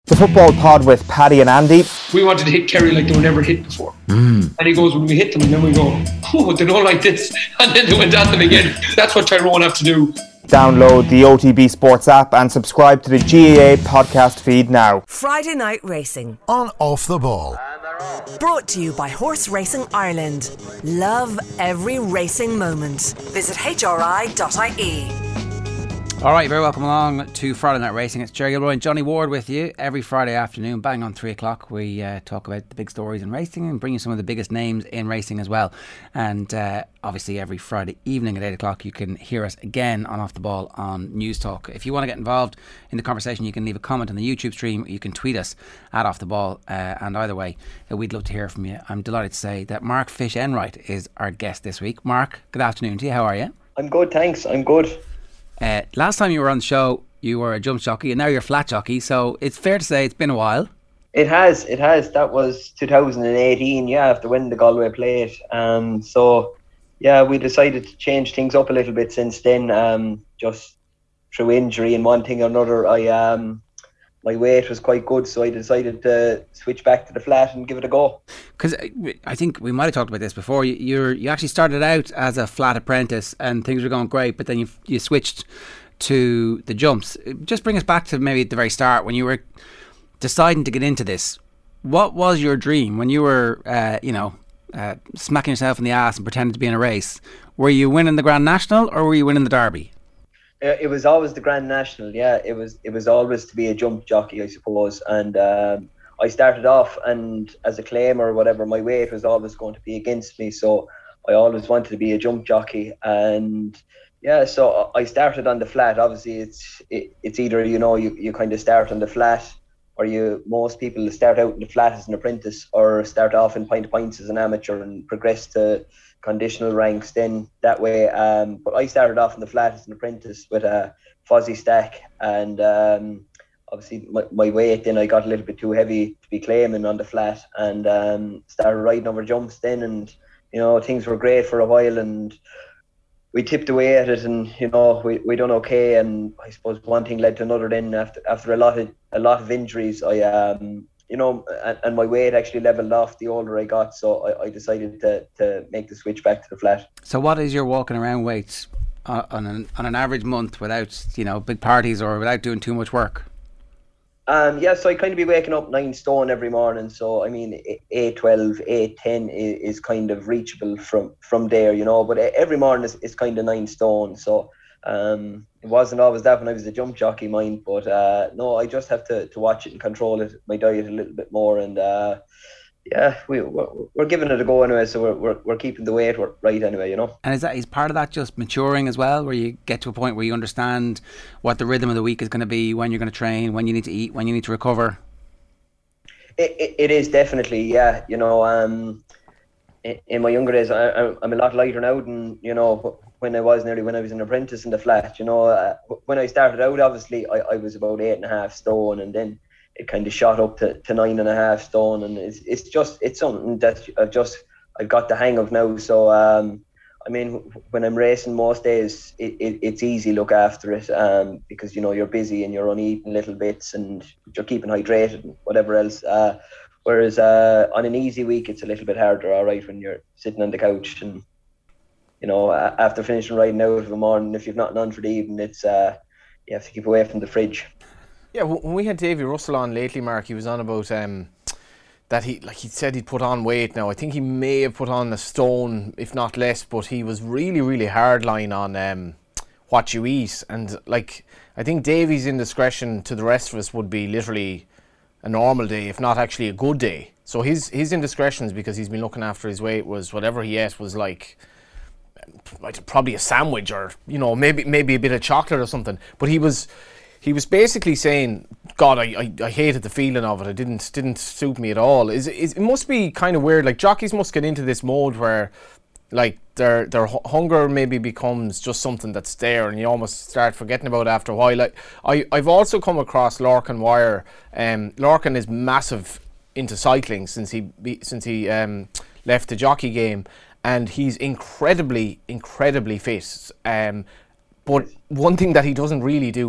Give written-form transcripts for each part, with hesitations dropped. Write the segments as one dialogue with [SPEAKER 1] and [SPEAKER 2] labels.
[SPEAKER 1] The Football Pod with Paddy and Andy.
[SPEAKER 2] We wanted to hit Kerry like they were never hit before. And he goes, when we hit them, and then we go, oh, they don't like this. And then they went at them again. That's what Tyrone have to do.
[SPEAKER 1] Download the OTB Sports app and subscribe to the GAA podcast feed now.
[SPEAKER 3] Friday Night Racing
[SPEAKER 4] on Off the Ball.
[SPEAKER 3] Brought to you by Horse Racing Ireland. Love every racing moment. Visit hri.ie.
[SPEAKER 5] All right, very welcome along to Friday Night Racing. It's Jerry Gilroy and Johnny Ward with you every Friday afternoon, bang on 3 o'clock. We talk about the big stories in racing and bring you some of the biggest names in racing as well. And obviously every Friday evening at 8 o'clock you can hear us again on Off the Ball on News Talk. If you want to get involved in the conversation, you can leave a comment on the YouTube stream. You can tweet us at Off the Ball, and either way, we'd love to hear from you. I'm delighted to say that Mark Fish Enright is our guest this week. Mark, good afternoon to you. How are you?
[SPEAKER 6] I'm good, thanks. I'm good.
[SPEAKER 5] Last time you were on the show, you were a jump jockey, and now you're a flat jockey. So it's fair to say it's been a while.
[SPEAKER 6] It has. That was 2018. After winning the Galway Plate. We decided to change things up a little bit since then. Just through injury and one thing or another, my weight was quite good, so I decided to switch back to the flat and give it a go.
[SPEAKER 5] Because I think we might have talked about this before. You actually started out as a flat apprentice and things were going great, but then you switched to the jumps. Just bring us back to maybe at the very start when you were deciding to get into this. What was your dream when you were, smacking yourself in the ass and pretending to be in a race? Were you winning the Grand National or were you winning the Derby?
[SPEAKER 6] It was always the Grand National, It was always to be a jump jockey, I suppose. And I started off, and as a claimer or whatever, my weight was always going to be against me. So I always wanted to be a jump jockey. And so I started on the flat. Obviously, it's either you kind of start on the flat, or most people start out in the flat as an apprentice, or start off in point to points as an amateur and progress to conditional ranks then that way. But I started off in the flat as an apprentice with a Fozzie stack, and obviously my weight then, I got a little bit too heavy to be claiming on the flat, and started riding over jumps then, and things were great for a while, and we tipped away at it, and we done okay. And I suppose one thing led to another then. After a lot of injuries, and my weight actually leveled off the older I got, so I decided to make the switch back to the flat.
[SPEAKER 5] So what is your walking around weight on an average month without big parties or without doing too much work?
[SPEAKER 6] So I kind of be waking up 9 stone every morning, so I mean 8:12, 8:10 is kind of reachable from there, but every morning is kind of 9 stone, so it wasn't always that when I was a jump jockey, mind, but no, I just have to watch it and control it, my diet a little bit more, and we're giving it a go anyway, so we're keeping the weight right anyway,
[SPEAKER 5] And is part of that just maturing as well, where you get to a point where you understand what the rhythm of the week is going to be, when you're going to train, when you need to eat, when you need to recover?
[SPEAKER 6] It is definitely, in my younger days, I'm a lot lighter now than when I was an apprentice in the flat. When I started out, obviously I was about 8.5 stone, and then it kind of shot up to 9.5 stone, and it's something that I've got the hang of now. So when I'm racing most days, it's easy to look after it, because you're busy and you're only eating little bits and you're keeping hydrated and whatever else. Whereas on an easy week, it's a little bit harder, all right, when you're sitting on the couch and after finishing riding out of a morning, if you've nothing on for the evening, it's you have to keep away from the fridge.
[SPEAKER 7] Yeah, when we had Davy Russell on lately, Mark, he was on about that he said he'd put on weight now. I think he may have put on a stone, if not less, but he was really, really hard line on what you eat. And I think Davy's indiscretion to the rest of us would be literally a normal day, if not actually a good day. So his indiscretions, because he's been looking after his weight, was whatever he ate was probably a sandwich, or maybe a bit of chocolate or something. But he was basically saying, God, I hated the feeling of it. It didn't suit me at all. It must be kind of weird. Like, jockeys must get into this mode where their hunger maybe becomes just something that's there, and you almost start forgetting about it after a while. I've also come across Lorcan Wire. Lorcan is massive into cycling since he left the jockey game, and he's incredibly fit. But one thing that he doesn't really do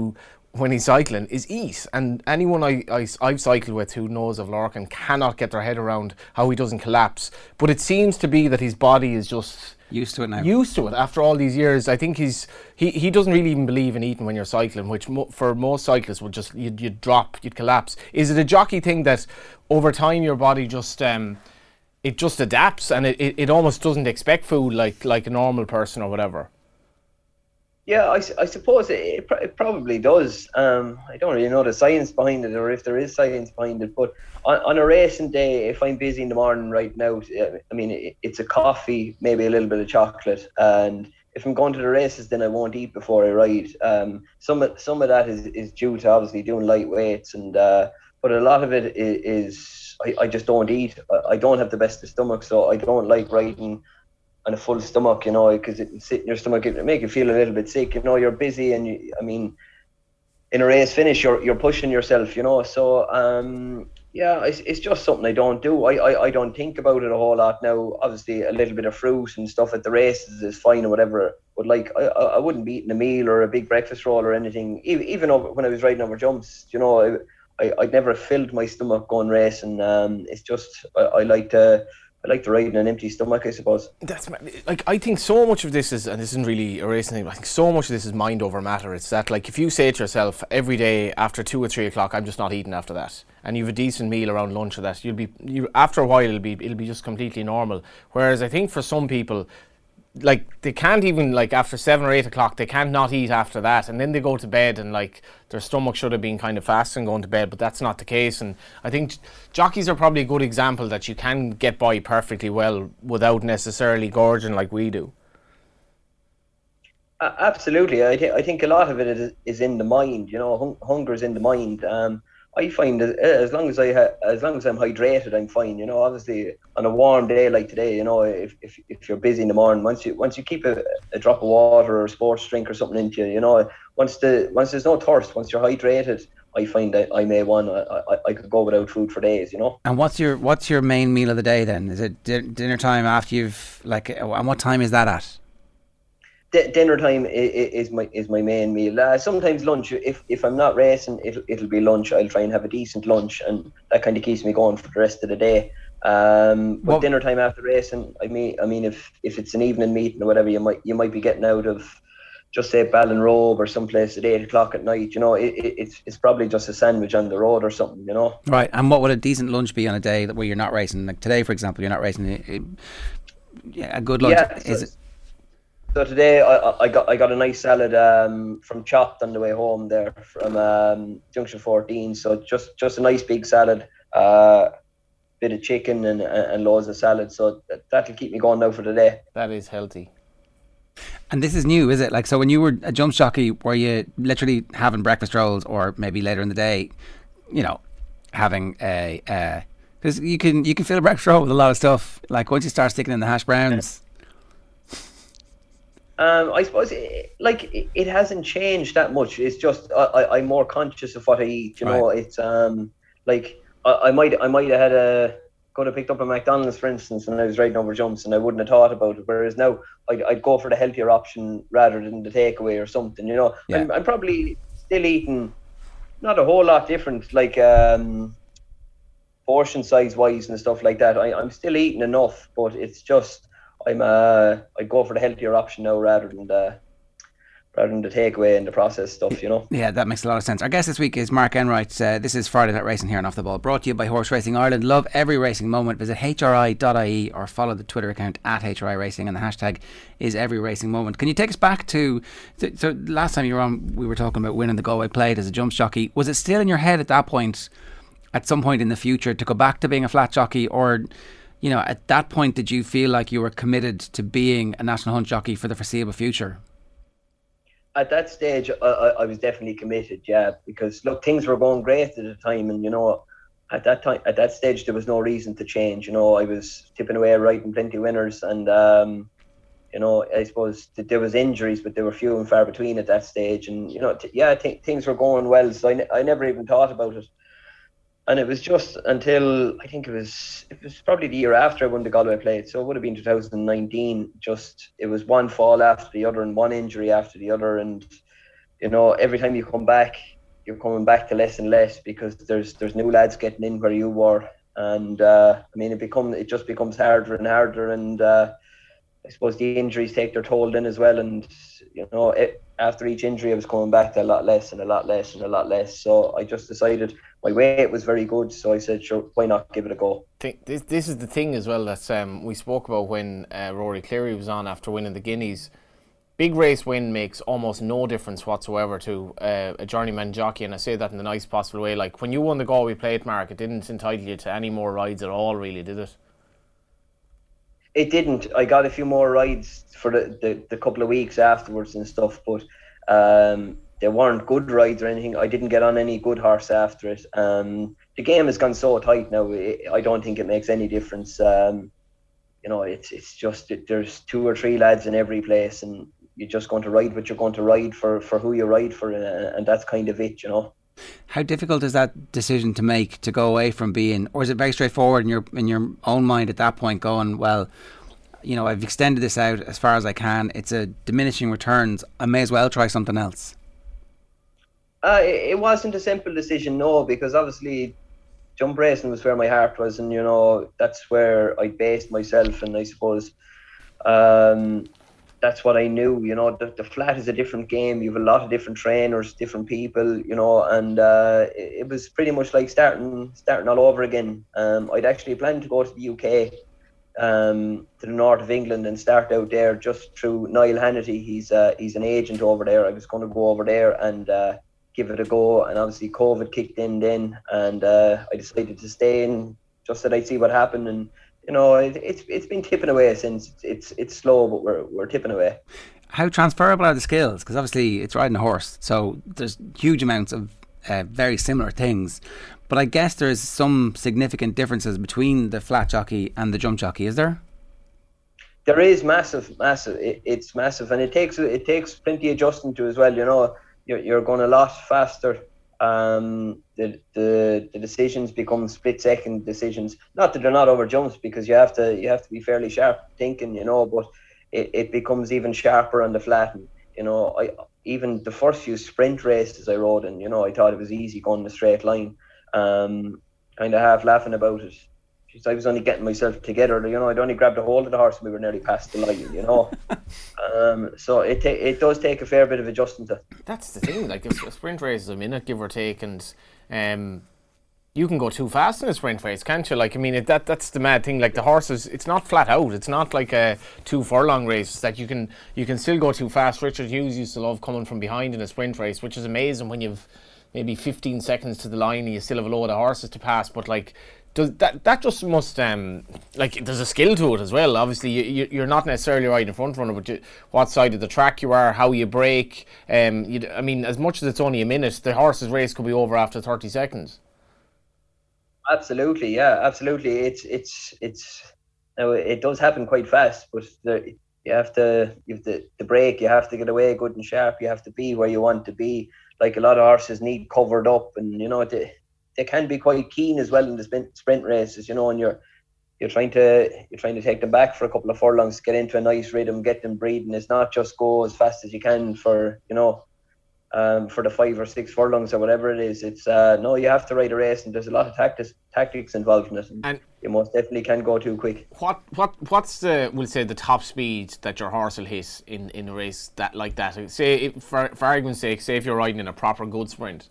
[SPEAKER 7] when he's cycling is eat. And anyone I've cycled with who knows of Lorcan cannot get their head around how he doesn't collapse. But it seems to be that his body is just
[SPEAKER 5] used to it now.
[SPEAKER 7] Used to it after all these years. I think he doesn't really even believe in eating when you're cycling, which for most cyclists would just you'd drop, you'd collapse. Is it a jockey thing that over time your body just it just adapts and it almost doesn't expect food like a normal person or whatever?
[SPEAKER 6] Yeah, I suppose it probably does. I don't really know the science behind it, or if there is science behind it. But on a racing day, if I'm busy in the morning right now, I mean, it's a coffee, maybe a little bit of chocolate. And if I'm going to the races, then I won't eat before I ride. Some of that is due to obviously doing light weights, but a lot of it is I just don't eat. I don't have the best of stomach, so I don't like riding on a full stomach, you know, because it can sit in your stomach, it make you feel a little bit sick, you know. You're busy, and I mean, in a race finish, you're pushing yourself, you know. So yeah, it's just something I don't do. I don't think about it a whole lot now. Obviously, a little bit of fruit and stuff at the races is fine or whatever, but like I wouldn't be eating a meal or a big breakfast roll or anything. Even when I was riding over jumps, you know, I'd never filled my stomach going racing. It's just I like to ride on an empty stomach, I suppose.
[SPEAKER 7] That's like, I think so much of this is, and this isn't really a racing thing, I think so much of this is mind over matter. It's that, like, if you say to yourself every day after 2 or 3 o'clock, I'm just not eating after that, and you have a decent meal around lunch or that, after a while it'll be just completely normal. Whereas I think for some people, like, they can't even, like, after 7 or 8 o'clock, they can't not eat after that, and then they go to bed and, like, their stomach should have been kind of fasting going to bed, but that's not the case. And I think jockeys are probably a good example that you can get by perfectly well without necessarily gorging like we do.
[SPEAKER 6] Absolutely. I think a lot of it is in the mind, you know. Hunger is in the mind. I find that as long as I'm hydrated, I'm fine. You know, obviously on a warm day like today, you know, if you're busy in the morning, once you keep a drop of water or a sports drink or something into you, you know, once there's no thirst, once you're hydrated, I find that I could go without food for days, you know.
[SPEAKER 5] And what's your main meal of the day then? Is it dinner time after you've, like, and what time is that at?
[SPEAKER 6] Dinner time is my main meal. Sometimes lunch. If I'm not racing, it'll be lunch. I'll try and have a decent lunch, and that kind of keeps me going for the rest of the day. But dinner time after racing, I mean, if it's an evening meeting or whatever, you might be getting out of, just say, Ballinrobe or someplace at 8 o'clock at night. You know, it's probably just a sandwich on the road or something. You know.
[SPEAKER 5] Right. And what would a decent lunch be on a day where you're not racing? Like today, for example, you're not racing. A good lunch is it?
[SPEAKER 6] So today I got a nice salad from Chopped on the way home there from Junction 14. So just a nice big salad, bit of chicken and loads of salad. So that'll keep me going now for the day.
[SPEAKER 7] That is healthy.
[SPEAKER 5] And this is new, is it? Like, so when you were a jump jockey, were you literally having breakfast rolls, or maybe later in the day, you know, having a because you can fill a breakfast roll with a lot of stuff. Like once you start sticking in the hash browns.
[SPEAKER 6] I suppose it hasn't changed that much. It's just I'm more conscious of what I eat. You know, it's like I might have could have picked up a McDonald's, for instance, when I was riding over jumps, and I wouldn't have thought about it. Whereas now I'd go for the healthier option rather than the takeaway or something. You know, yeah. I'm probably still eating not a whole lot different, like portion size wise and stuff like that. I'm still eating enough, but it's just. I'd go for the healthier option now rather than the takeaway and the processed stuff, you know.
[SPEAKER 5] Yeah, that makes a lot of sense. Our guest this week is Mark Enright. This is Friday Night Racing here on Off the Ball, brought to you by Horse Racing Ireland. Love every racing moment. Visit hri.ie or follow the Twitter account at HRI Racing, and the hashtag is every racing moment. Can you take us back to so last time you were on, we were talking about winning the Galway Plate as a jumps jockey. Was it still in your head at that point, at some point in the future, to go back to being a flat jockey, or, you know, at that point, did you feel like you were committed to being a national hunt jockey for the foreseeable future?
[SPEAKER 6] At that stage, I was definitely committed, yeah, because look, things were going great at the time, and you know, at that stage, there was no reason to change. You know, I was tipping away, riding plenty of winners, and you know, I suppose that there was injuries, but they were few and far between at that stage, and you know, things were going well, so I never even thought about it. And it was just until I think it was probably the year after I won the Galway Plate, so it would have been 2019. Just it was one fall after the other and one injury after the other, and you know, every time you come back, you're coming back to less and less because there's new lads getting in where you were, and I mean it just becomes harder and harder, and I suppose the injuries take their toll then as well, and after each injury I was coming back to a lot less and a lot less and a lot less. So I just decided my weight was very good, so I said, sure, why not give it a go.
[SPEAKER 7] This is the thing as well that we spoke about when Rory Cleary was on after winning the Guineas. Big race win makes almost no difference whatsoever to a journeyman jockey, and I say that in the nice possible way. Like when you won the Galway Plate, Mark, it didn't entitle you to any more rides at all, really, did it?
[SPEAKER 6] It didn't. I got a few more rides for the couple of weeks afterwards and stuff, but they weren't good rides or anything. I didn't get on any good horse after it. The game has gone so tight now, I don't think it makes any difference. It's just there's 2 or 3 lads in every place, and you're just going to ride what you're going to ride for who you ride for, and that's kind of it,
[SPEAKER 5] How difficult is that decision to make, to go away from being, or is it very straightforward in your own mind at that point, going, well, I've extended this out as far as I can, it's a diminishing returns, I may as well try something else?
[SPEAKER 6] It wasn't a simple decision, no, because obviously jump racing was where my heart was, and that's where I based myself, and I suppose that's what I knew. The flat is a different game. You have a lot of different trainers, different people, and it was pretty much like starting all over again. I'd actually planned to go to the UK, to the north of England, and start out there just through Niall Hannity. He's an agent over there. I was going to go over there and give it a go, and obviously COVID kicked in then, and I decided to stay in just that I'd see what happened, and it's been tipping away since. It's slow, but we're tipping away.
[SPEAKER 5] How transferable are the skills? Because obviously it's riding a horse, so there's huge amounts of very similar things, but I guess there's some significant differences between the flat jockey and the jump jockey, is there?
[SPEAKER 6] There is massive. It's massive, and it takes plenty of adjusting to as well. You're going a lot faster. The decisions become split second decisions. Not that they're not over jumps, because you have to be fairly sharp thinking, but it becomes even sharper on the flat. And, even the first few sprint races I rode in, I thought it was easy going in a straight line. Kind of half laughing about it. I was only getting myself together, I'd only grabbed a hold of the horse and we were nearly past the line, so it does take a fair bit of adjusting to.
[SPEAKER 7] That's the thing, like a sprint race is a minute, give or take, and you can go too fast in a sprint race, can't you? Like, I mean, that's the mad thing. Like the horses, it's not flat out. It's not like a 2 furlong race. That you can still go too fast. Richard Hughes used to love coming from behind in a sprint race, which is amazing when you've maybe 15 seconds to the line and you still have a load of horses to pass. But like, that just must like there's a skill to it as well. Obviously you're not necessarily riding front runner, but what side of the track you are, how you brake. I mean, as much as it's only a minute, the horse's race could be over after 30 seconds.
[SPEAKER 6] Absolutely, yeah, absolutely. It does happen quite fast, but you have the brake. You have to get away good and sharp. You have to be where you want to be. Like a lot of horses need covered up, and they can be quite keen as well in the sprint races, and you're trying to take them back for a couple of furlongs, get into a nice rhythm, get them breathing. It's not just go as fast as you can for the 5 or 6 furlongs or whatever it is. It's no, you have to ride a race, and there's a lot of tactics involved in it, and you most definitely can go too quick.
[SPEAKER 7] What's the top speed that your horse will hit in a race like that? Say, for argument's sake, say if you're riding in a proper good sprint.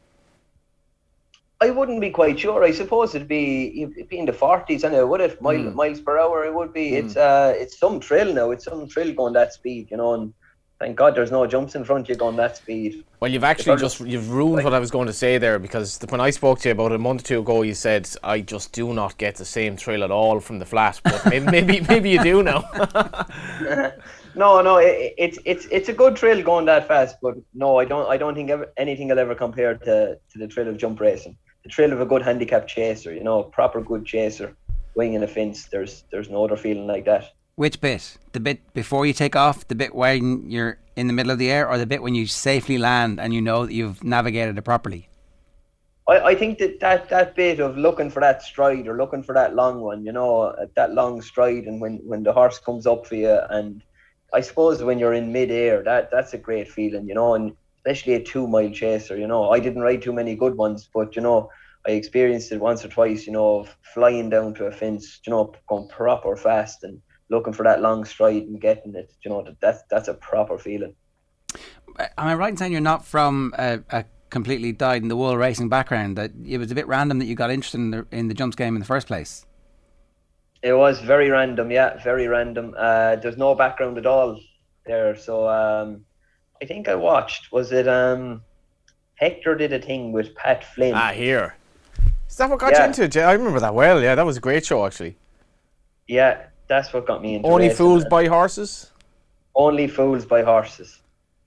[SPEAKER 6] I wouldn't be quite sure. I suppose it'd be in the 40s anyway, would it? Miles per hour it would be. It's some thrill now. It's some thrill going that speed, and thank God there's no jumps in front of you going that speed. Well,
[SPEAKER 7] you've actually you've ruined what I was going to say there, because when I spoke to you about a month or two ago, you said I just do not get the same thrill at all from the flat. But maybe you do now.
[SPEAKER 6] No, it's a good thrill going that fast, but no, I don't think anything will ever compare to the thrill of jump racing. The thrill of a good handicap chaser, proper good chaser, winging a fence. There's no other feeling like that.
[SPEAKER 5] Which bit? The bit before you take off, the bit when you're in the middle of the air, or the bit when you safely land and you know that you've navigated it properly?
[SPEAKER 6] I think that bit of looking for that stride, or looking for that long one, that long stride, and when the horse comes up for you, and I suppose when you're in mid-air, that's a great feeling, and especially a 2 mile chaser. I didn't ride too many good ones, but I experienced it once or twice. Of flying down to a fence, going proper fast and looking for that long stride and getting it. That's a proper feeling.
[SPEAKER 5] Am I right in saying you're not from a completely dyed-in-the-wool racing background? That it was a bit random that you got interested in the jumps game in the first place?
[SPEAKER 6] It was very random, yeah, very random. There's no background at all there. So I think I watched, was it Hector did a thing with Pat Flynn.
[SPEAKER 7] Here. Is that what got you into it? I remember that well, yeah. That was a great show, actually.
[SPEAKER 6] Yeah, that's what got me into
[SPEAKER 7] Only
[SPEAKER 6] racing.
[SPEAKER 7] Fools Buy Horses?
[SPEAKER 6] Only Fools Buy Horses.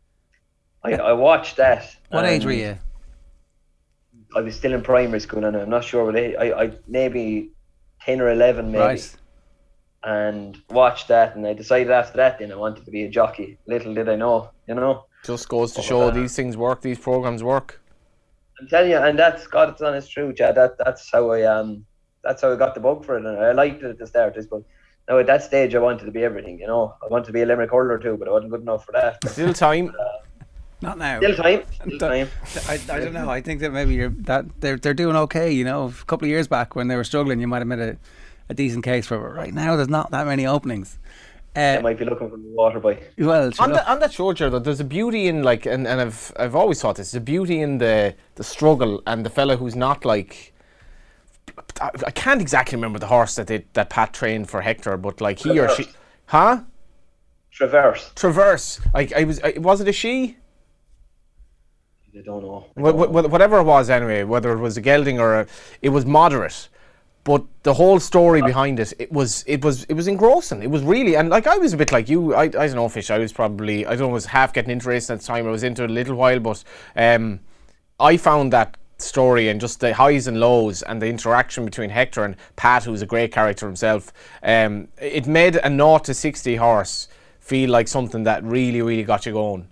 [SPEAKER 6] I watched that.
[SPEAKER 5] What age were you?
[SPEAKER 6] I was still in primary school, and I'm not sure what age. I maybe 10 or 11 maybe.
[SPEAKER 5] Right.
[SPEAKER 6] And watched that, and I decided after that then I wanted to be a jockey. Little did I know,
[SPEAKER 7] Just goes to show these things work, these programs work.
[SPEAKER 6] I'm telling you, and that's God, it's honest truth, yeah. That's how I got the bug for it, and I liked it at the start. But now at that stage I wanted to be everything, I wanted to be a Limerick hurler too, but I wasn't good enough for that.
[SPEAKER 7] Still time.
[SPEAKER 5] Not now.
[SPEAKER 6] Still time.
[SPEAKER 5] I don't know. I think that maybe they're doing okay. A couple of years back when they were struggling, you might have made a decent case for it. Right now, there's not that many openings.
[SPEAKER 6] They might be looking for the water boy.
[SPEAKER 5] Well,
[SPEAKER 7] on that show, Gerard, there's a beauty in and I've always thought this. There's a beauty in the struggle and the fella who's not like. I can't exactly remember the horse that Pat trained for Hector, but like he
[SPEAKER 6] Traverse.
[SPEAKER 7] or she, huh?
[SPEAKER 6] Traverse.
[SPEAKER 7] Was it a she?
[SPEAKER 6] I don't know.
[SPEAKER 7] Whatever it was anyway, whether it was a gelding or it was moderate, but the whole story behind it was engrossing. It was really, and like I was a bit like you. I don't know, Fish. I was half getting into racing at the time. I was into it a little while, but I found that story and just the highs and lows and the interaction between Hector and Pat, who's a great character himself. It made a 0 to 60 horse feel like something that really, really got you going.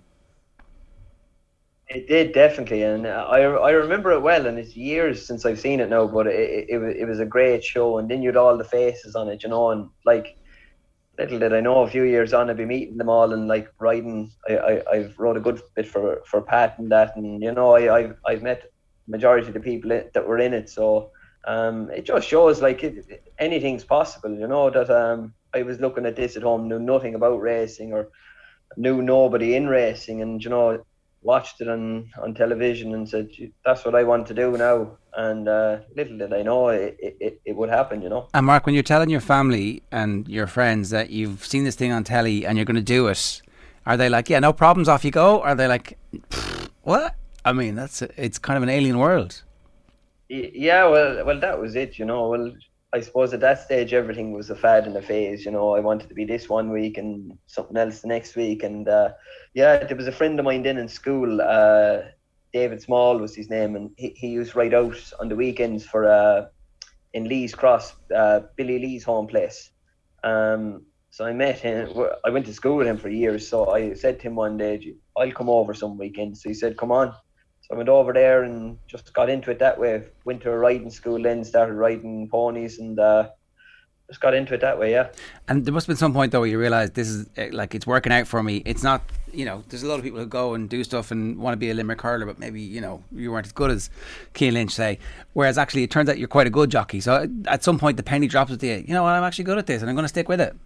[SPEAKER 6] It did, definitely, and I remember it well, and it's years since I've seen it now, but it was a great show, and then you had all the faces on it, and like, little did I know, a few years on I'd be meeting them all and like riding. I've rode a good bit for Pat and that, and I've met majority of the people that were in it, so it just shows like anything's possible, that I was looking at this at home, knew nothing about racing or knew nobody in racing, and watched it on television and said, that's what I want to do now. And little did I know it would happen,
[SPEAKER 5] And Mark, when you're telling your family and your friends that you've seen this thing on telly and you're going to do it, are they like, yeah, no problems, off you go? Are they like, what? I mean, it's kind of an alien world.
[SPEAKER 6] Yeah, well, that was it, Well, I suppose at that stage everything was a fad and a phase. I wanted to be this one week and something else the next week. And there was a friend of mine then in school, David Small was his name, and he used to ride out on the weekends for in Lee's Cross, Billy Lee's home place. So I met him. I went to school with him for years. So I said to him one day, I'll come over some weekends. So he said, come on. I went over there and just got into it that way. Went to a riding school then, started riding ponies, and just got into it that way, yeah.
[SPEAKER 5] And there must have been some point though where you realised this is like, it's working out for me. It's not, there's a lot of people who go and do stuff and want to be a Limerick hurler, but maybe, you weren't as good as Cian Lynch, say. Whereas actually it turns out you're quite a good jockey. So at some point the penny drops with you. I'm actually good at this and I'm going to stick with it.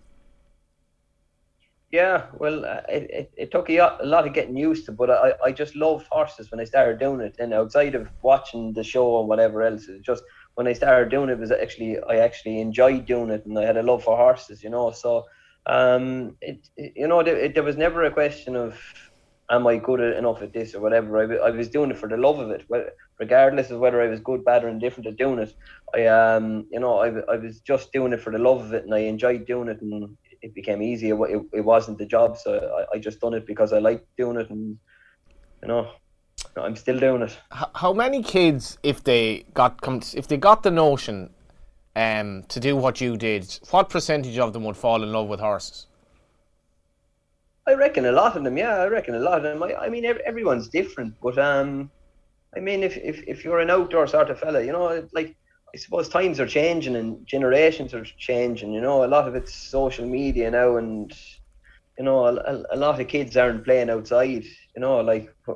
[SPEAKER 6] Yeah, well, it took a lot of getting used to, but I just loved horses when I started doing it. And outside of watching the show and whatever else, it just when I started doing it, I actually enjoyed doing it, and I had a love for horses, So, there was never a question of am I good enough at this or whatever. I was doing it for the love of it, regardless of whether I was good, bad, or indifferent at doing it. I was just doing it for the love of it, and I enjoyed doing it, and it became easy. It wasn't the job, so I just done it because I liked doing it, and I'm still doing it.
[SPEAKER 7] How many kids, if they got the notion to do what you did, what percentage of them would fall in love with horses?
[SPEAKER 6] I reckon a lot of them. Yeah, I reckon a lot of them. I mean, everyone's different, but I mean, if you're an outdoor sort of fella, like, I suppose times are changing and generations are changing, a lot of it's social media now, and a lot of kids aren't playing outside, like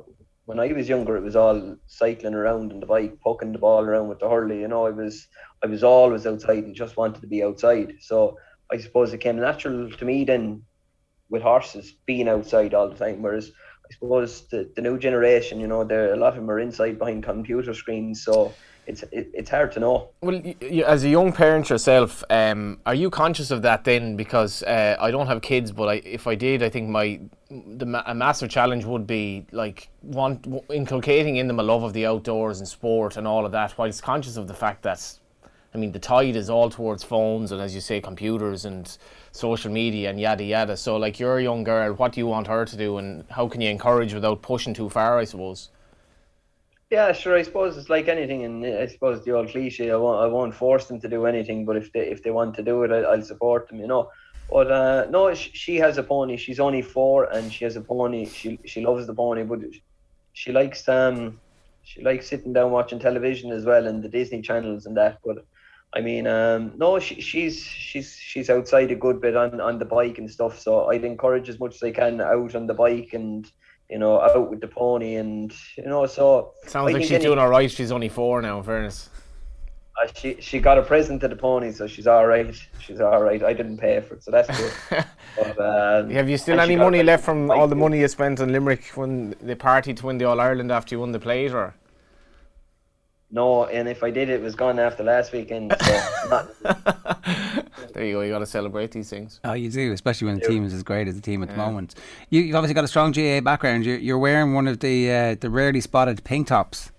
[SPEAKER 6] when I was younger, it was all cycling around on the bike, poking the ball around with the hurley. You know, I was always outside and just wanted to be outside. So I suppose it came natural to me then with horses being outside all the time. Whereas I suppose the new generation, you know, a lot of them are inside behind computer screens. So it's hard to know.
[SPEAKER 7] Well, as a young parent yourself, are you conscious of that then? Because I don't have kids, but if I did, I think a massive challenge would be like inculcating in them a love of the outdoors and sport and all of that, whilst conscious of the fact that, I mean, the tide is all towards phones and, as you say, computers and social media and yada yada. So, like, you're a young girl, what do you want her to do, and how can you encourage without pushing too far, I suppose?
[SPEAKER 6] Yeah, sure. I suppose it's like anything, and I suppose the old cliche. I won't force them to do anything, but if they want to do it, I'll support them. You know. But no, she has a pony. She's only 4, and she has a pony. She loves the pony, but she likes sitting down watching television as well, and the Disney channels and that. But I mean, no, she's outside a good bit on the bike and stuff. So I'd encourage as much as I can out on the bike and, you know, out with the pony, and, you know, so
[SPEAKER 7] sounds like she's doing all right. She's only 4 now, in fairness.
[SPEAKER 6] She got a present to the pony, so she's all right. She's all right. I didn't pay for it, so that's good. But,
[SPEAKER 7] have you still any money left from all the money you spent on Limerick when the party to win the All Ireland after you won the plate, or?
[SPEAKER 6] No, and if I did, it was gone after last weekend. So
[SPEAKER 7] there you go. You got to celebrate these things.
[SPEAKER 5] Oh, you do, especially when the team is as great as the team at the moment. You've obviously got a strong GAA background. You're wearing one of the rarely spotted pink tops.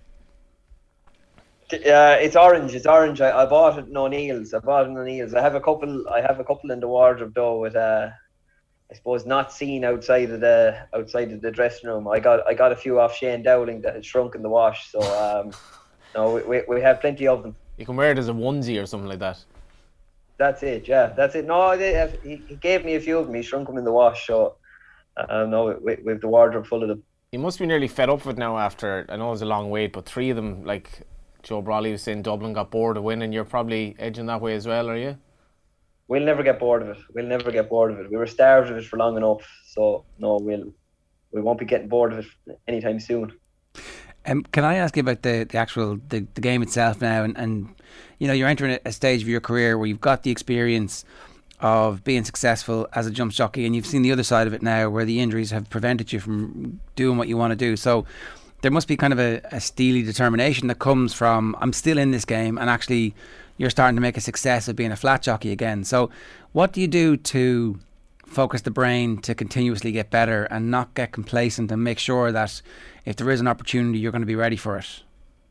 [SPEAKER 6] It's orange. It's orange. I bought it in O'Neill's. I have a couple in the wardrobe though, with I suppose not seen outside of the dressing room. I got a few off Shane Dowling that had shrunk in the wash. So no, we have plenty of them.
[SPEAKER 7] You can wear it as a onesie or something like that.
[SPEAKER 6] That's it. Yeah, that's it. No, he gave me a few of them. He shrunk them in the wash. So no, we have the wardrobe full of them.
[SPEAKER 7] You must be nearly fed up with it now after, I know it was a long wait, but 3 of them, like Joe Brawley was saying, Dublin got bored of winning. You're probably edging that way as well, are you?
[SPEAKER 6] We'll never get bored of it. We were starved of it for long enough. So no, we won't be getting bored of it anytime soon.
[SPEAKER 5] Can I ask you about the actual the game itself now, and you know, you're entering a stage of your career where you've got the experience of being successful as a jump jockey, and you've seen the other side of it now where the injuries have prevented you from doing what you want to do. So there must be kind of a steely determination that comes from, I'm still in this game, and actually you're starting to make a success of being a flat jockey again. So what do you do to focus the brain to continuously get better and not get complacent, and make sure that if there is an opportunity, you're going to be ready for it?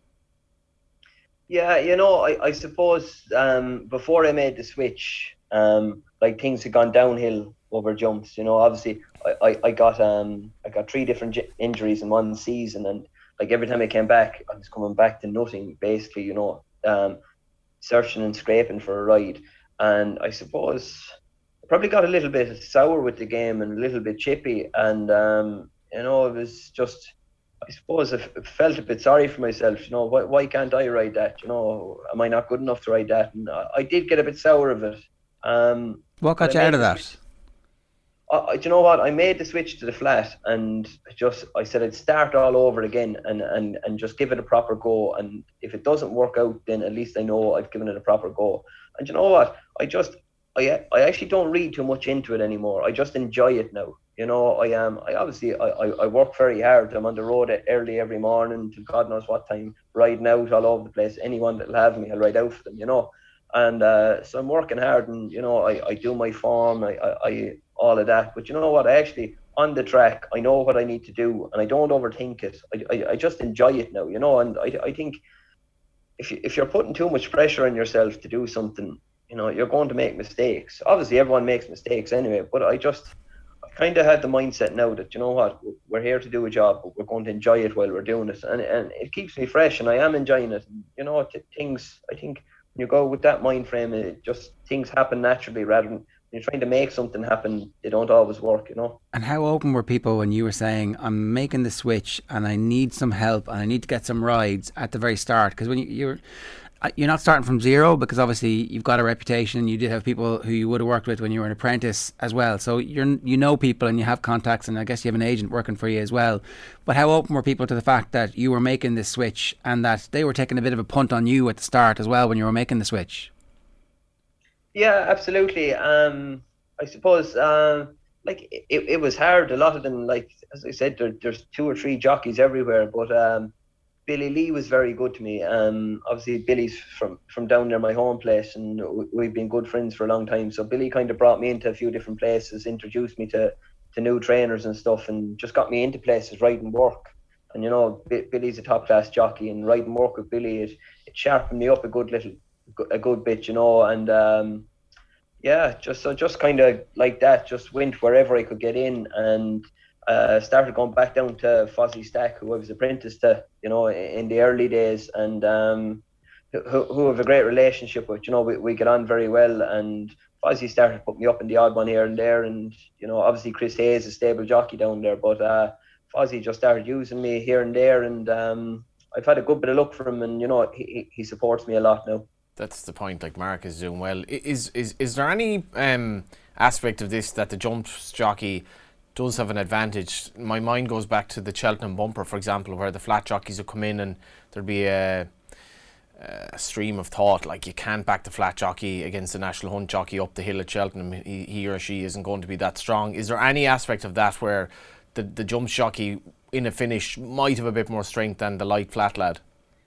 [SPEAKER 6] Yeah, you know, I suppose before I made the switch, like, things had gone downhill over jumps. You know, obviously I got 3 different injuries in one season, and like every time I came back, I was coming back to nothing basically. You know, searching and scraping for a ride, and I suppose I probably got a little bit sour with the game and a little bit chippy, and you know, it was just, I suppose I felt a bit sorry for myself. You know, why can't I ride that? You know, am I not good enough to ride that? And I did get a bit sour of it.
[SPEAKER 5] What got you out of that?
[SPEAKER 6] Do you know what? I made the switch to the flat, and I said I'd start all over again and just give it a proper go. And if it doesn't work out, then at least I know I've given it a proper go. And you know what? I actually don't read too much into it anymore. I just enjoy it now. You know, I work very hard. I'm on the road early every morning till God knows what time, riding out all over the place. Anyone that'll have me, I'll ride out for them, you know. And so I'm working hard, and, you know, I do my form, I all of that. But you know what? I actually, on the track, I know what I need to do, and I don't overthink it. I just enjoy it now, you know. And I think if you're putting too much pressure on yourself to do something, you know, you're going to make mistakes. Obviously, everyone makes mistakes anyway, but I kind of had the mindset now that, you know what, we're here to do a job, but we're going to enjoy it while we're doing it, and it keeps me fresh, and I am enjoying it. And, you know, things, I think when you go with that mind frame, it just, things happen naturally, rather than when you're trying to make something happen, they don't always work, you know.
[SPEAKER 5] And how open were people when you were saying, I'm making the switch and I need some help and I need to get some rides at the very start? Because when you're you're not starting from zero, because obviously you've got a reputation. You did have people who you would have worked with when you were an apprentice as well. So you know people and you have contacts, and I guess you have an agent working for you as well. But how open were people to the fact that you were making this switch and that they were taking a bit of a punt on you at the start as well when you were making the switch?
[SPEAKER 6] Yeah, absolutely. I suppose like it was hard. A lot of them, like as I said, there's 2 or 3 jockeys everywhere. But Billy Lee was very good to me. Obviously Billy's from down there, my home place, and we've been good friends for a long time. So Billy kind of brought me into a few different places, introduced me to new trainers and stuff, and just got me into places, riding work. And you know, Billy's a top class jockey, and riding work with Billy, it sharpened me up a good bit, you know. And yeah, just kind of like that, just went wherever I could get in, and started going back down to Fozzie Stack, who I was apprenticed to, you know, in the early days, and who have a great relationship with. You know, we get on very well, and Fozzie started putting me up in the odd one here and there, and you know, obviously Chris Hayes is a stable jockey down there, but Fozzie just started using me here and there, and I've had a good bit of luck from him, and you know, he supports me a lot now.
[SPEAKER 7] That's the point. Like, Mark is doing well. Is there any aspect of this that the jumps jockey does have an advantage? My mind goes back to the Cheltenham bumper, for example, where the flat jockeys would come in and there'd be a stream of thought, like, you can't back the flat jockey against the National Hunt jockey up the hill at Cheltenham. He or she isn't going to be that strong. Is there any aspect of that where the jumps jockey in a finish might have a bit more strength than the light flat lad?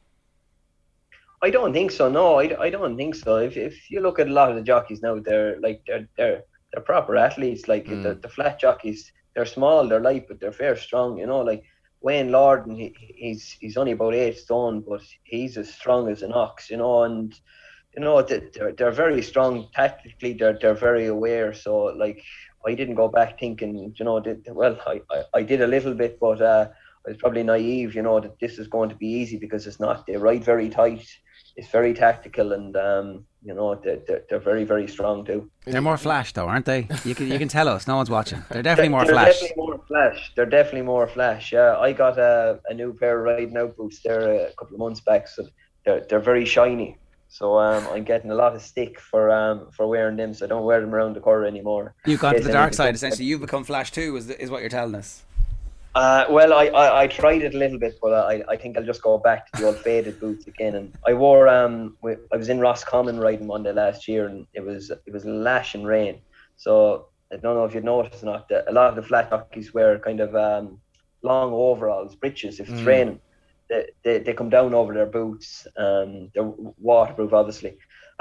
[SPEAKER 6] I don't think so. No, I don't think so. If you look at a lot of the jockeys now, they're proper athletes. Like the flat jockeys, they're small, they're light, but they're fair strong. You know, like Wayne Lorden, he's only about 8 stone, but he's as strong as an ox. You know, and you know they're very strong tactically. They're very aware. So like, I didn't go back thinking, you know, I did a little bit, but I was probably naive. You know, that this is going to be easy, because it's not. They ride very tight. It's very tactical, and you know, they're very, very strong too.
[SPEAKER 5] They're more flash though, aren't they? You can tell us. No one's watching. They're definitely more flash.
[SPEAKER 6] They're definitely more flash. Yeah, I got a new pair of riding out boots there a couple of months back, so they're very shiny. So I'm getting a lot of stick for wearing them, so I don't wear them around the corner anymore.
[SPEAKER 5] You've gone to the dark side, essentially. You've become flash too, is what you're telling us.
[SPEAKER 6] Well, I tried it a little bit, but I think I'll just go back to the old faded boots again. And I wore I was in Roscommon riding Monday last year, and it was lashing rain. So I don't know if you'd noticed or not, that a lot of the flat jockeys wear kind of long overalls, breeches. If it's raining, they come down over their boots. They're waterproof, obviously.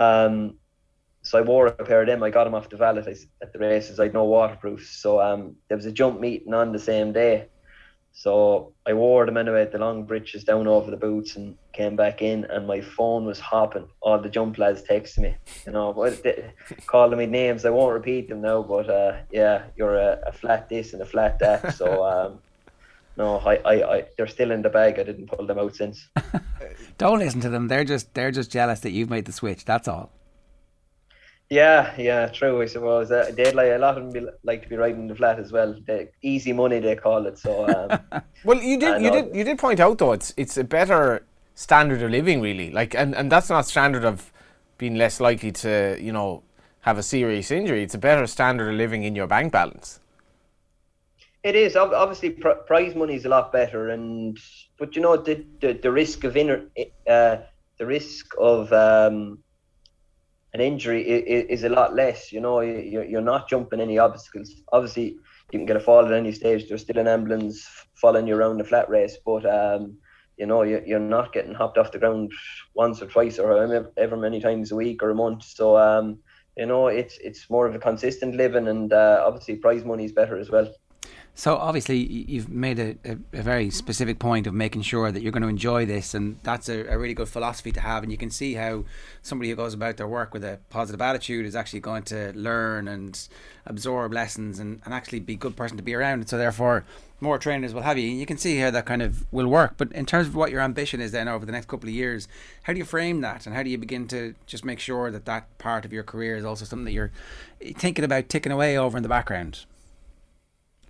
[SPEAKER 6] So I wore a pair of them. I got them off the valet at the races. I had no waterproof. So there was a jump meeting on the same day. So I wore them anyway, the long breeches down over the boots, and came back in, and my phone was hopping. All the jump lads texted me, you know, calling me names. I won't repeat them now, but yeah, you're a flat this and a flat that. So no, I they're still in the bag. I didn't pull them out since.
[SPEAKER 5] Don't listen to them. They're just jealous that you've made the switch. That's all.
[SPEAKER 6] Yeah, true. I suppose they'd like a lot of them like to be riding the flat as well. The easy money, they call it. So
[SPEAKER 7] well, you did point out though, it's a better standard of living, really. Like, and that's not standard of being less likely to, you know, have a serious injury. It's a better standard of living in your bank balance.
[SPEAKER 6] It is. Obviously, prize money is a lot better, but you know, the risk of an injury is a lot less. You know, you're not jumping any obstacles. Obviously, you can get a fall at any stage. There's still an ambulance following you around the flat race, but you know, you're not getting hopped off the ground once or twice or however many times a week or a month. So you know, it's more of a consistent living, and obviously prize money is better as well.
[SPEAKER 5] So obviously you've made a very specific point of making sure that you're going to enjoy this, and that's a really good philosophy to have. And you can see how somebody who goes about their work with a positive attitude is actually going to learn and absorb lessons and actually be a good person to be around. And so therefore more trainers will have you. You can see how that kind of will work. But in terms of what your ambition is then over the next couple of years, how do you frame that, and how do you begin to just make sure that that part of your career is also something that you're thinking about ticking away over in the background?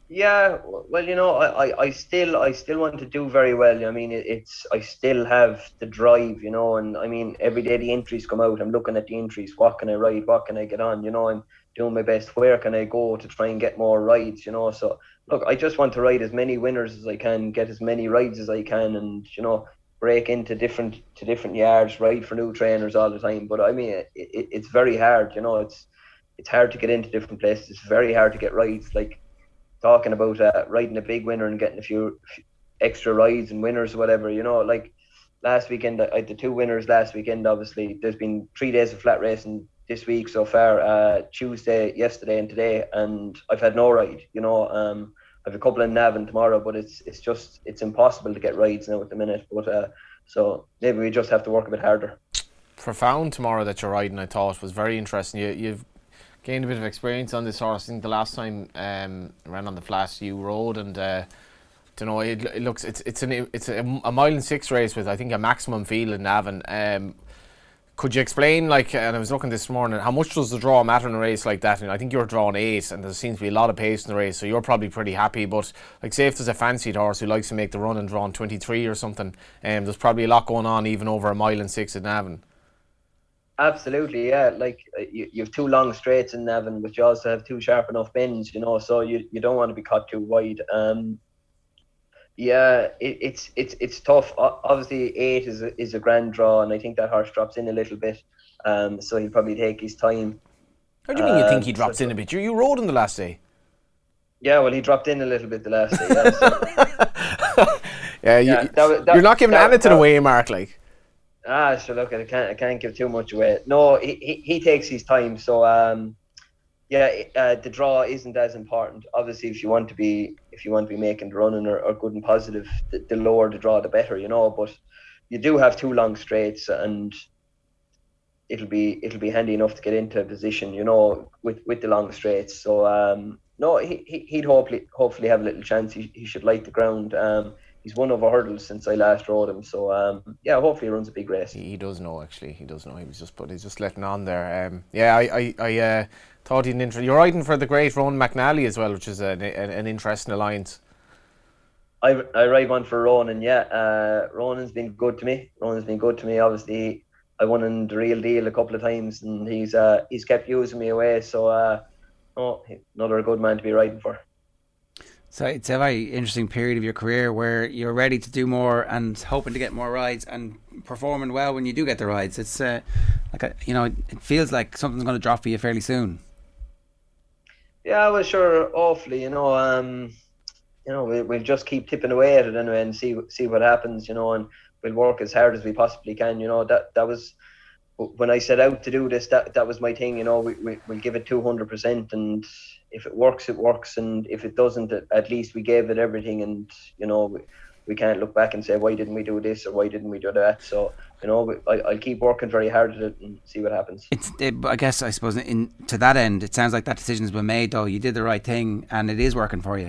[SPEAKER 6] Yeah, well, I still want to do very well. I mean, I still have the drive, and I mean, every day the entries come out. I'm looking at the entries. What can I ride? What can I get on? I'm doing my best. Where can I go to try and get more rides? So look, I just want to ride as many winners as I can, get as many rides as I can, and break into different yards, ride for new trainers all the time. But I mean, it's very hard. It's hard to get into different places. It's very hard to get rides. Like, talking about riding a big winner and getting a few extra rides and winners or whatever, like last weekend I had the 2 winners last weekend. Obviously there's been 3 days of flat racing this week so far, Tuesday, yesterday and today, and I've had no ride. I have a couple in Navan tomorrow, but it's impossible to get rides now at the minute. But so maybe we just have to work a bit harder.
[SPEAKER 7] Profound tomorrow that you're riding, I thought was very interesting. You've gained a bit of experience on this horse. I think the last time ran on the flat you rode, and don't know, it looks it's a 1.6 mile race with I think a maximum field in Navan. Could you explain, like, and I was looking this morning, how much does the draw matter in a race like that? And I think you're drawing 8, and there seems to be a lot of pace in the race, so you're probably pretty happy. But like, say if there's a fancied horse who likes to make the run and drawn 23 or something, there's probably a lot going on even over 1.6 miles at Navan.
[SPEAKER 6] Absolutely, yeah. Like, you have 2 long straights in Navan, but you also have 2 sharp enough bends, so you don't want to be caught too wide. Yeah, it's tough. Obviously 8 is a grand draw, and I think that horse drops in a little bit, so he'll probably take his time.
[SPEAKER 7] How do you mean you think he drops in a bit? You rode him the last day.
[SPEAKER 6] Yeah, well, he dropped in a little bit the last day. Yeah, so.
[SPEAKER 7] You're not giving anything away, Mark. Like.
[SPEAKER 6] So look, I can't give too much away. No, he takes his time. So the draw isn't as important. Obviously, if you want to be making the running or good and positive, the lower the draw, the better. But you do have 2 long straights, and it'll be handy enough to get into a position, with the long straights. So no, he'd hopefully have a little chance. He should like the ground. He's won over hurdles since I last rode him, so hopefully he runs a big race.
[SPEAKER 7] He does know, actually. He does know. He's just letting on there. I thought he'd you're riding for the great Ronan McNally as well, which is an interesting alliance.
[SPEAKER 6] I ride one for Ronan. Yeah, Ronan's been good to me. Obviously, I won in the Real Deal a couple of times, and he's kept using me away. So, another good man to be riding for.
[SPEAKER 5] So it's a very interesting period of your career where you're ready to do more and hoping to get more rides and performing well when you do get the rides. It's it feels like something's going to drop for you fairly soon.
[SPEAKER 6] Yeah, well, sure, awfully. We'll just keep tipping away at it anyway and see what happens. And we'll work as hard as we possibly can. That was when I set out to do this. That was my thing. We'll give it 200%, and if it works, it works, and if it doesn't, at least we gave it everything. And we can't look back and say, why didn't we do this or why didn't we do that? So I'll keep working very hard at it and see what happens.
[SPEAKER 5] I suppose to that end, it sounds like that decision's been made, though. You did the right thing, and it is working for you.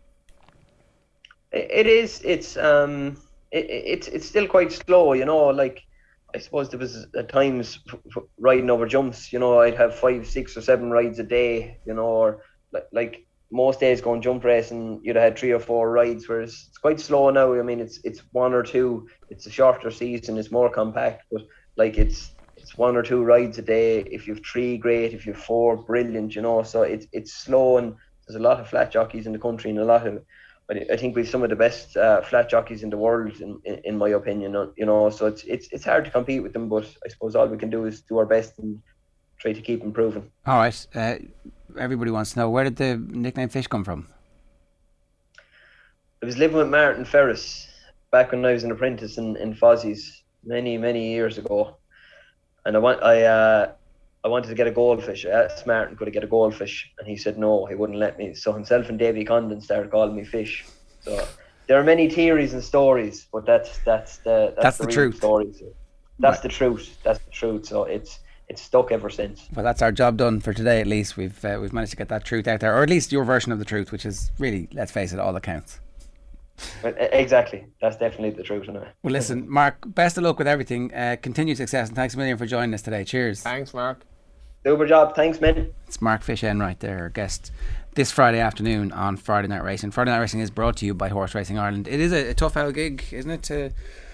[SPEAKER 6] It is. It's still quite slow. Like, I suppose there was at times riding over jumps. I'd have 5, 6 or 7 rides a day. Or like most days going jump racing, you'd have had 3 or 4 rides. Whereas it's quite slow now. I mean, it's 1 or 2. It's a shorter season. It's more compact. But like it's 1 or 2 rides a day. If you have 3, great. If you have 4, brilliant. So it's slow, and there's a lot of flat jockeys in the country, and I think we've some of the best flat jockeys in the world, in my opinion. So it's hard to compete with them, but I suppose all we can do is do our best and try to keep improving.
[SPEAKER 5] All right. Everybody wants to know, where did the nickname Fish come from?
[SPEAKER 6] I was living with Martin Ferris back when I was an apprentice in Fozzie's many years ago, and I wanted to get a goldfish. I asked Martin, could I get a goldfish? And he said no, he wouldn't let me. So himself and Davy Condon started calling me Fish. So there are many theories and stories, but that's the
[SPEAKER 5] truth.
[SPEAKER 6] Story. So that's the truth. That's the truth. So it's stuck ever since.
[SPEAKER 5] Well, that's our job done for today. At least we've managed to get that truth out there, or at least your version of the truth, which is really, let's face it, all that counts.
[SPEAKER 6] Exactly. That's definitely the truth. Anyway.
[SPEAKER 5] Well, listen, Mark, best of luck with everything. Continued success, and thanks a million for joining us today. Cheers.
[SPEAKER 7] Thanks, Mark.
[SPEAKER 6] Super job. Thanks, man.
[SPEAKER 5] It's Mark Fish Enright there, our guest this Friday afternoon on Friday Night Racing. Friday Night Racing is brought to you by Horse Racing Ireland. It is a tough old gig, isn't it?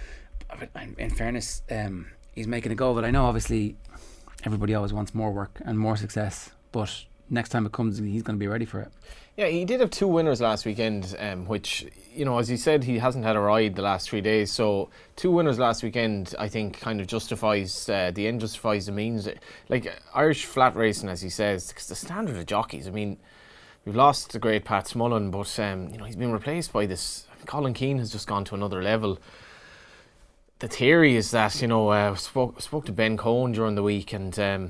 [SPEAKER 5] In fairness, he's making a go of it. I know, obviously, everybody always wants more work and more success, but next time it comes, he's going to be ready for it.
[SPEAKER 7] Yeah, he did have 2 winners last weekend, which, as he said, he hasn't had a ride the last 3 days. So 2 winners last weekend, I think, kind of justifies the end justifies the means. Like Irish flat racing, as he says, because the standard of jockeys. I mean, we've lost the great Pat Smullen, but he's been replaced by this. Colin Keane has just gone to another level. The theory is that spoke to Ben Cohen during the week, and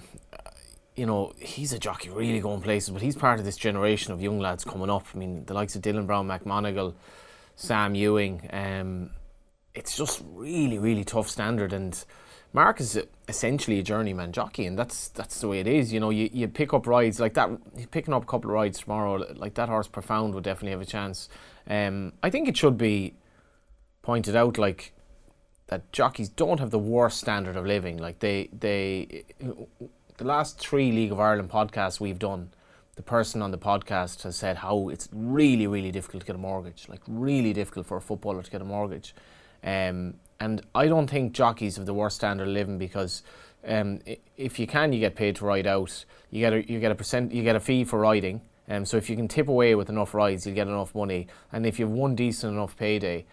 [SPEAKER 7] he's a jockey really going places, but he's part of this generation of young lads coming up. I mean, the likes of Dylan Brown McMonigal, Sam Ewing. It's just really, really tough standard, and Mark is essentially a journeyman jockey, and that's the way it is. You pick up rides like that. He's picking up a couple of rides tomorrow, like that horse Profound would definitely have a chance. I think it should be pointed out, like, that jockeys don't have the worst standard of living. Like the last 3 League of Ireland podcasts we've done, the person on the podcast has said how it's really, really difficult to get a mortgage. Like, really difficult for a footballer to get a mortgage. And I don't think jockeys have the worst standard of living, because if you get paid to ride out. You get a fee for riding. So if you can tip away with enough rides, you'll get enough money. And if you have one decent enough payday,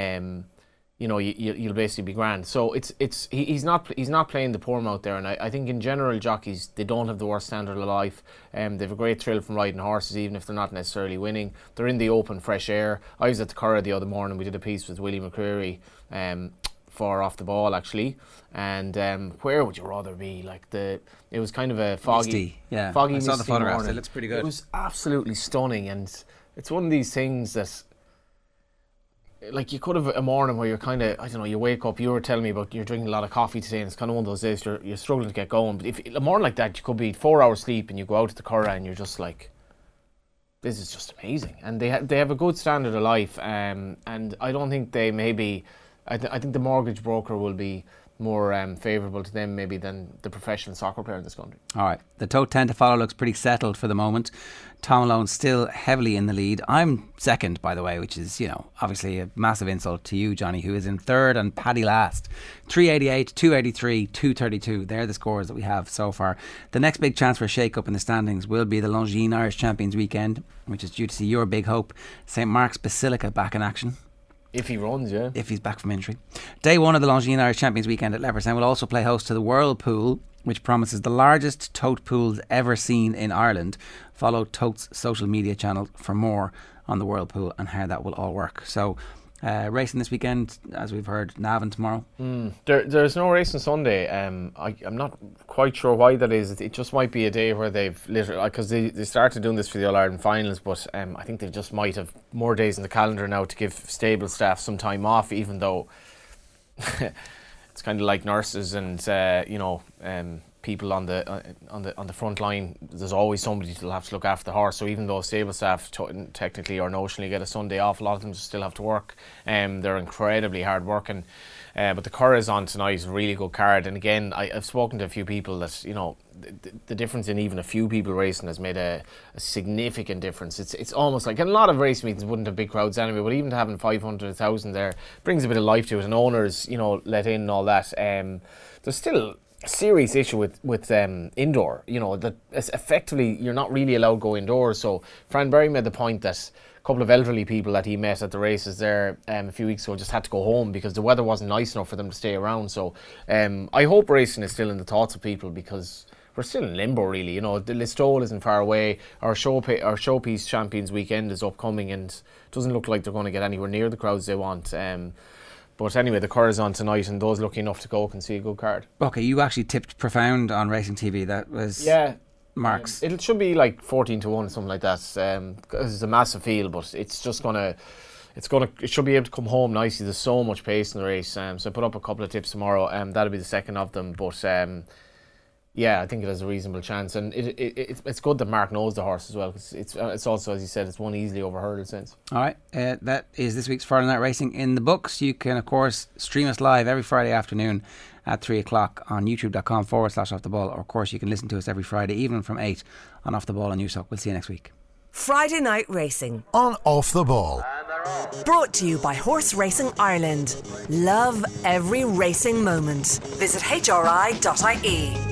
[SPEAKER 7] you'll basically be grand. So he's not playing the poor mouth there, and I think in general jockeys, they don't have the worst standard of life. They have a great thrill from riding horses, even if they're not necessarily winning. They're in the open, fresh air. I was at the Curragh the other morning. We did a piece with Willie McCreary for Off the Ball, actually. And where would you rather be? It was kind of a foggy,
[SPEAKER 5] I saw the photographs. It looks pretty good.
[SPEAKER 7] It was absolutely stunning, and it's one of these things that, like, you could have a morning where you're kind of, I don't know, you wake up, you were telling me about you're drinking a lot of coffee today, and it's kind of one of those days you're struggling to get going. But if a morning like that, you could be 4 hours sleep and you go out to the Curragh and you're just like, this is just amazing. And they have a good standard of life, and I don't think they maybe, I think the mortgage broker will be more favourable to them maybe than the professional soccer player in this country.
[SPEAKER 5] All right, the tote 10 to follow looks pretty settled for the moment. Tom Malone still heavily in the lead. I'm second, by the way, which is, obviously a massive insult to you, Johnny, who is in third, and Paddy last. 388, 283, 232. They're the scores that we have so far. The next big chance for a shake-up in the standings will be the Longines Irish Champions weekend, which is due to see your big hope, St Mark's Basilica, back in action.
[SPEAKER 7] If he runs, yeah.
[SPEAKER 5] If he's back from injury. Day 1 of the Longines Irish Champions weekend at Leopardstown will also play host to the Whirlpool, which promises the largest tote pools ever seen in Ireland. Follow Tote's social media channel for more on the Whirlpool and how that will all work. So, racing this weekend, as we've heard, Navan tomorrow.
[SPEAKER 7] There's no race on Sunday. I'm not quite sure why that is. It just might be a day where they've literally, because they started doing this for the All-Ireland finals, but I think they just might have more days in the calendar now to give stable staff some time off, even though it's kind of like nurses and people on the front line. There's always somebody to have to look after the horse. So even though stable staff technically or notionally get a Sunday off, a lot of them still have to work. They're incredibly hard working. But the Curragh is on tonight, a really good card. And again, I've spoken to a few people that the difference in even a few people racing has made a significant difference. It's almost like, and a lot of race meetings wouldn't have big crowds anyway, but even having 500,000 there brings a bit of life to it, and owners let in and all that. There's still a serious issue with indoor, that effectively you're not really allowed to go indoors. So Fran Berry made the point that a couple of elderly people that he met at the races there a few weeks ago just had to go home because the weather wasn't nice enough for them to stay around. So I hope racing is still in the thoughts of people, because we're still in limbo, really. The Listowel isn't far away. Our Showpiece Champions weekend is upcoming, and it doesn't look like they're going to get anywhere near the crowds they want. But anyway, the Curragh's on tonight, and those lucky enough to go can see a good card.
[SPEAKER 5] Okay, you actually tipped Profound on Racing TV. That was Mark's.
[SPEAKER 7] It should be like 14-1, something like that. It's a massive field, but it should be able to come home nicely. There's so much pace in the race. So I put up a couple of tips tomorrow. That'll be the second of them. But I think it has a reasonable chance, and it's good that Mark knows the horse as well, because it's also, as you said, it's won easily over hurdle since.
[SPEAKER 5] All right, that is this week's Friday Night Racing in the books. You can, of course, stream us live every Friday afternoon at 3 o'clock on youtube.com/Off the Ball, or of course you can listen to us every Friday evening from 8 on Off the Ball on Newstalk. We'll see you next week.
[SPEAKER 3] Friday Night Racing.
[SPEAKER 4] On Off the Ball.
[SPEAKER 3] Brought to you by Horse Racing Ireland. Love every racing moment. Visit hri.ie.